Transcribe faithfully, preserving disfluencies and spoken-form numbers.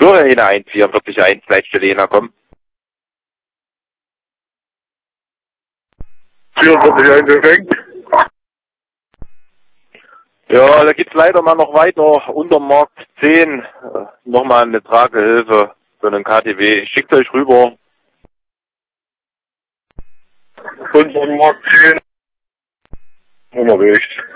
Florian eins vierundvierzig eins, Leitstelle Jena, komm. vierundvierzig eins perfekt. Ja, da geht's leider mal noch weiter. Unterm Markt zehn. Äh, Nochmal eine Tragehilfe für einen K T W. Ich schick's euch rüber. Unterm Markt zehn. Unterwegs.